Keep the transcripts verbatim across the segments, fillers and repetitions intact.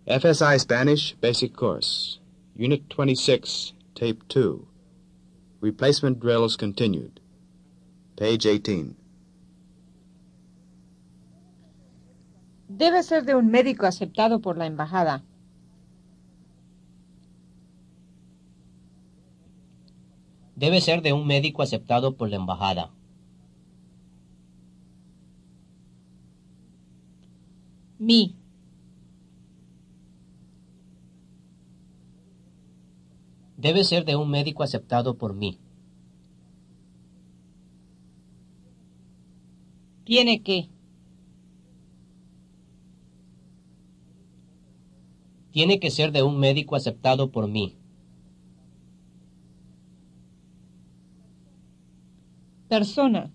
F S I Spanish Basic Course, Unit twenty-six, Tape two. Replacement drills continued. Page eighteen. Debe ser de un médico aceptado por la embajada. Debe ser de un médico aceptado por la embajada. Mi. Debe ser de un médico aceptado por mí. Tiene que. Tiene que ser de un médico aceptado por mí. Persona.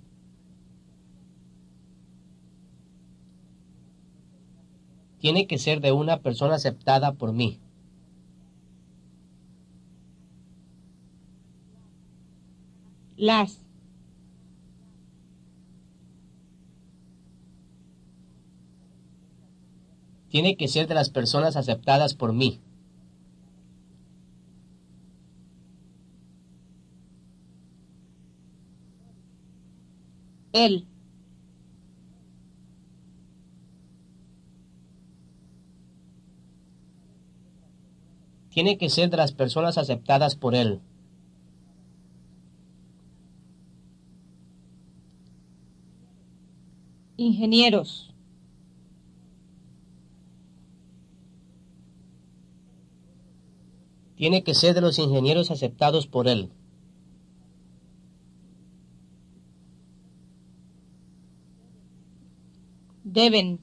Tiene que ser de una persona aceptada por mí. Las. Tiene que ser de las personas aceptadas por mí. Él. Tiene que ser de las personas aceptadas por él. Ingenieros. Tiene que ser de los ingenieros aceptados por él. Deben.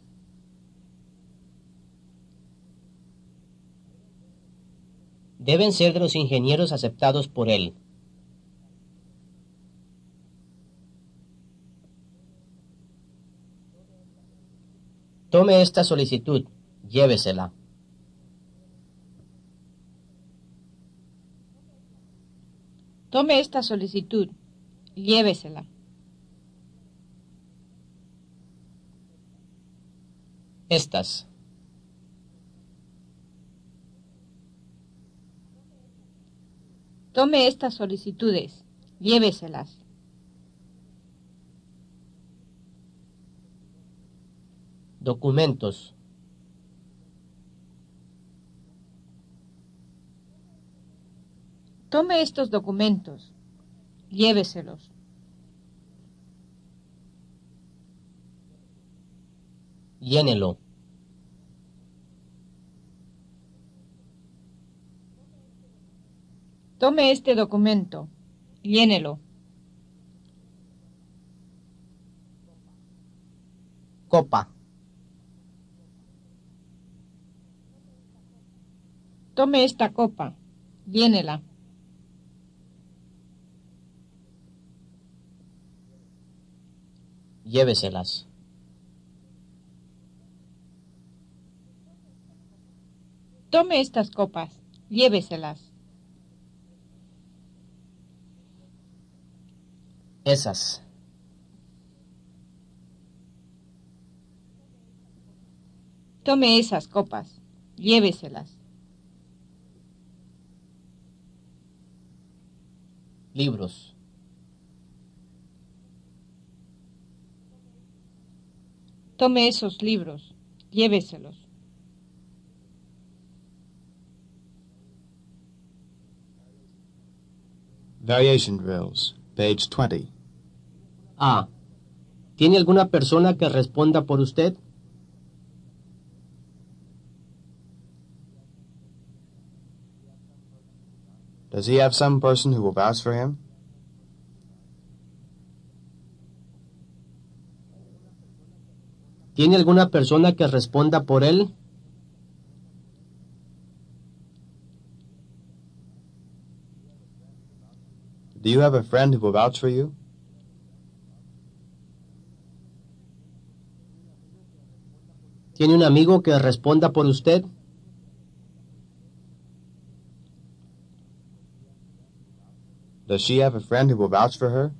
Deben ser de los ingenieros aceptados por él. Tome esta solicitud, llévesela. Tome esta solicitud. Llévesela. Estas. Tome estas solicitudes. Lléveselas. Documentos. Tome estos documentos. Lléveselos. Llénelo. Tome este documento. Llénelo. Copa. Tome esta copa. Llénela. Lléveselas. Tome estas copas. Lléveselas. Esas. Tome esas copas. Lléveselas. Libros. Tome esos libros. Lléveselos. Variation drills, page twenty. A. ¿Tiene alguna persona que responda por usted? Does he have some person who will vouch for him? ¿Tiene alguna persona que responda por él? Do you have a friend who will vouch for you? ¿Tiene un amigo que responda por usted? Does she have a friend who will vouch for her?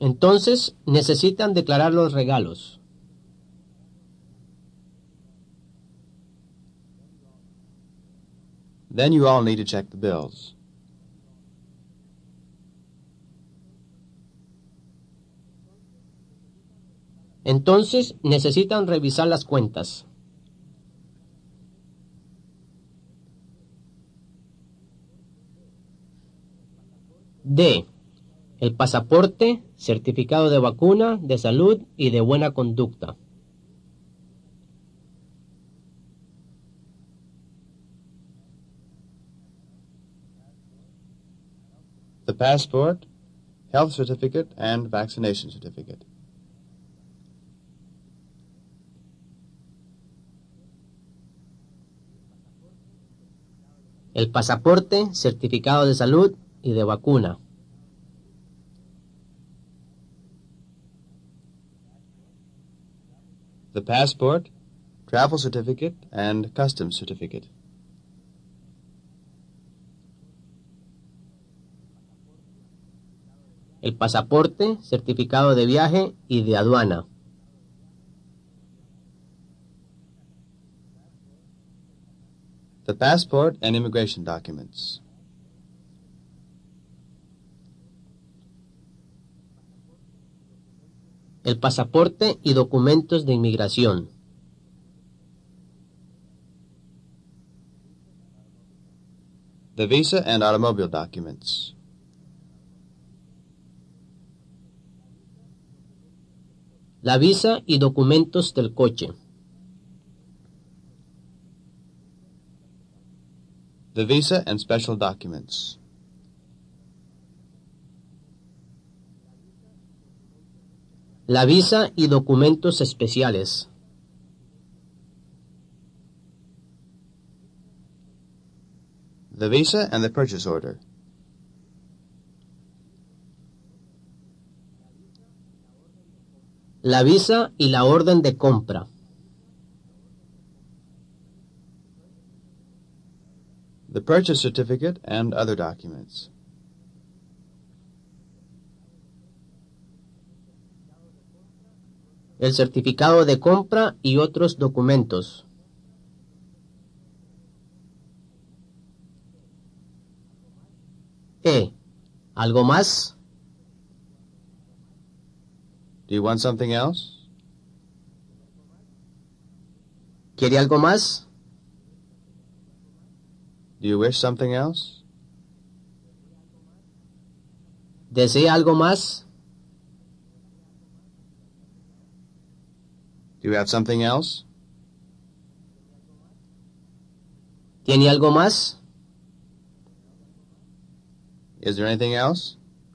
Entonces necesitan declarar los regalos. Then you all need to check the bills. Entonces necesitan revisar las cuentas. D. El pasaporte, certificado de vacuna, de salud y de buena conducta. The passport, health certificate, and vaccination certificate. El pasaporte, certificado de salud y de vacuna. The passport, travel certificate, and customs certificate. El pasaporte, certificado de viaje y de aduana. The passport and immigration documents. El pasaporte y documentos de inmigración. The visa and automobile documents. La visa y documentos del coche. The visa and special documents. La visa y documentos especiales. The visa and the purchase order. La visa y la orden de compra. The purchase certificate and other documents. El certificado de compra y otros documentos. E. ¿Algo más? Do you want something else? ¿Quiere algo más? Do you wish something else? ¿Desea algo más? Do you have something else? ¿Tiene algo más? Is there anything else?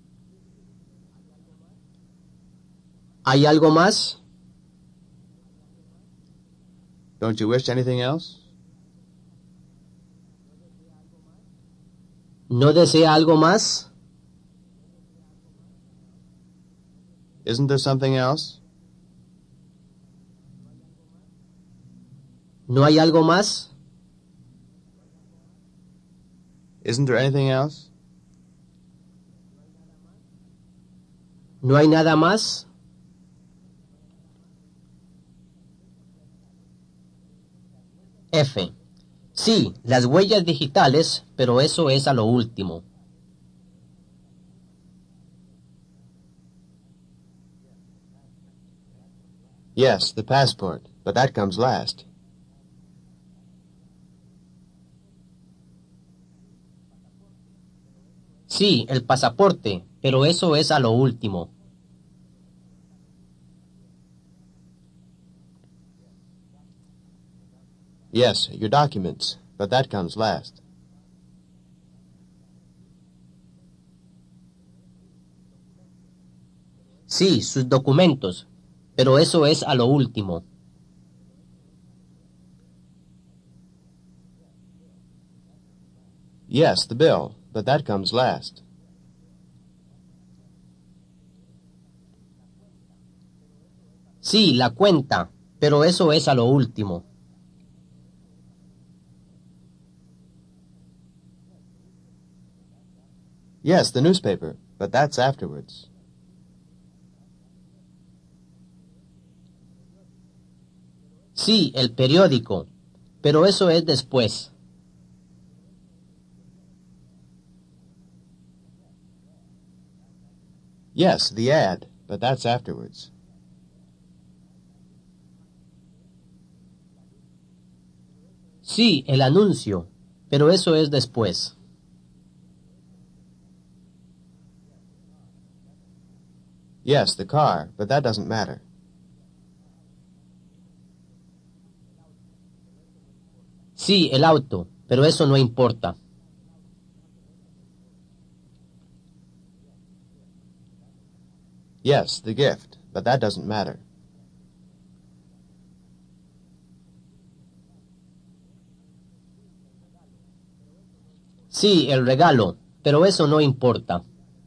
¿Hay algo más? Don't you wish anything else? ¿No desea algo más? Isn't there something else? ¿No hay algo más? Isn't there anything else? ¿No hay nada más? F. Sí, las huellas digitales, pero eso es a lo último. Yes, the passport, but that comes last. Sí, el pasaporte, pero eso es a lo último. Yes, your documents, but that comes last. Sí, sus documentos, pero eso es a lo último. Yes, the bill, but that comes last. Sí, la cuenta, pero eso es a lo último. Yes, the newspaper, but that's afterwards. Sí, el periódico, pero eso es después. Yes, the ad, but that's afterwards. Sí, el anuncio, pero eso es después. Yes, the car, but that doesn't matter. Sí, el auto, pero eso no importa. Yes, the gift, but that doesn't matter. Sí, el regalo, pero eso no importa.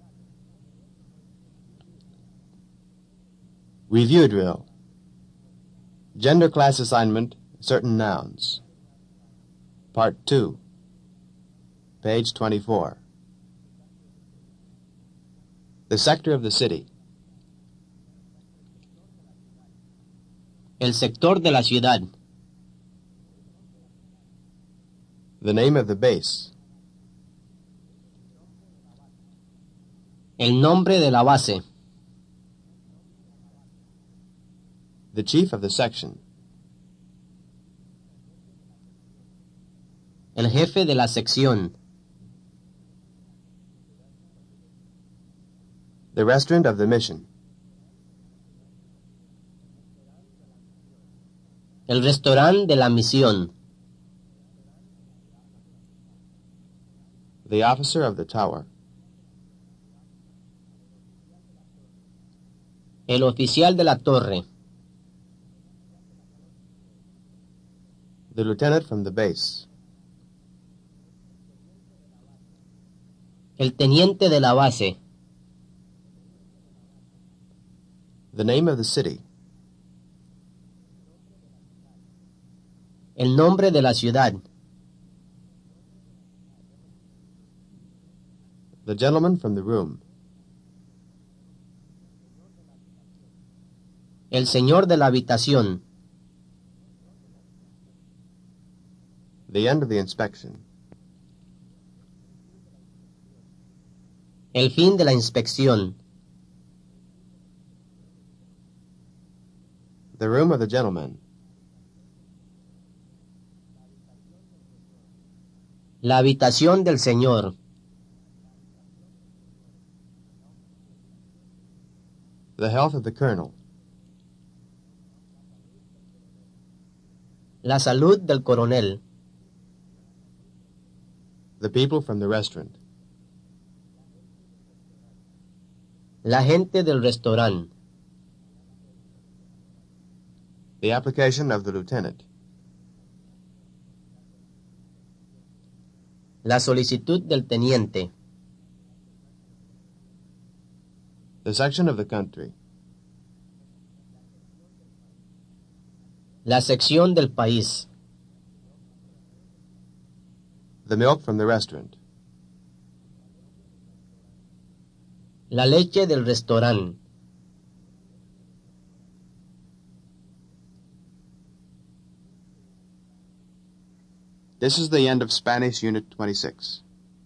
Review drill. Gender class assignment, certain nouns. Part two. Page twenty-four. The sector of the city. El sector de la ciudad. The name of the base. El nombre de la base. The chief of the section. El jefe de la sección. The restaurant of the mission. El restaurante de la misión. The officer of the tower. El oficial de la torre. The lieutenant from the base. El teniente de la base. The name of the city. El nombre de la ciudad. The gentleman from the room. El señor de la habitación. The end of the inspection. El fin de la inspección. The room of the gentleman. La habitación del señor. The health of the colonel. La salud del coronel. The people from the restaurant. La gente del restaurante. The application of the lieutenant. La solicitud del teniente. The section of the country. La sección del país. The milk from the restaurant. La leche del restaurante. This is the end of Spanish Unit twenty-six.